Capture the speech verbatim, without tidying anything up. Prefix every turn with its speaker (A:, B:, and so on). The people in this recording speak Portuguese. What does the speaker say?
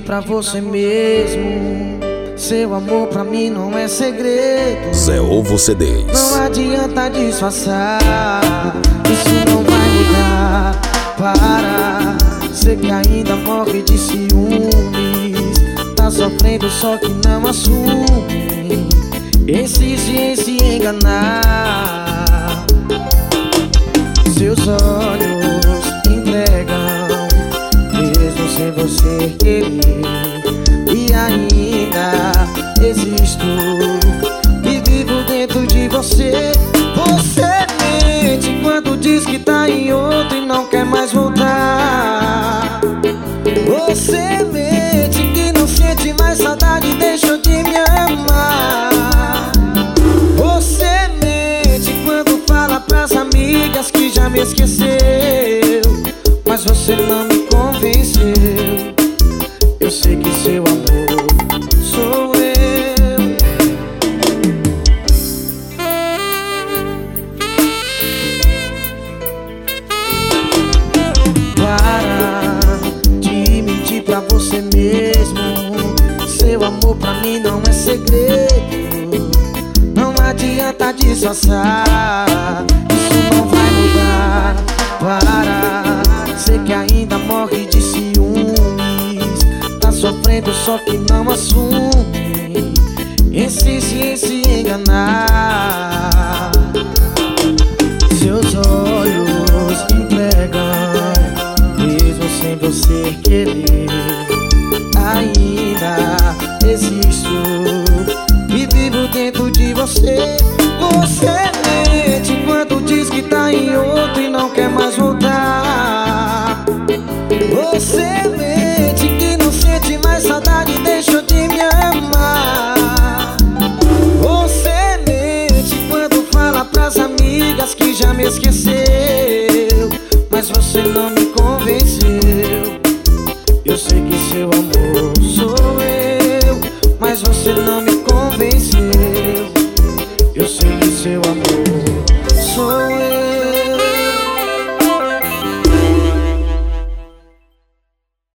A: pra você mesmo. Seu amor pra mim não é segredo.
B: Zé Ovo C Ds.
A: Não adianta disfarçar, isso não vai mudar. Para, sei que ainda morre de ciúmes. Tá sofrendo só que não assume. Insiste em se enganar. Seus olhos entregam, mesmo sem você querer. E ainda existo e vivo dentro de você. Você mente quando diz que tá em outro e não quer mais voltar. Você mente que não sente mais saudade e deixou de me amar. Você mente quando fala pras amigas que já me esqueceu, mas você não me convenceu. Eu sei que seu amor sou eu. Para de mentir pra você mesmo. Seu amor pra mim não é segredo. Não adianta disfarçar, isso não vai mudar. Para, sei que ainda morre de ciúmes. Tá sofrendo só que não assume. Insiste em se enganar. Seus olhos entregam, mesmo sem você querer. Ainda existo e vivo dentro de você. Você mente quando diz que tá em outro e não quer mais voltar. Você mente que não sente mais saudade e deixou de me amar. Você mente quando fala pras amigas que já me esqueceu,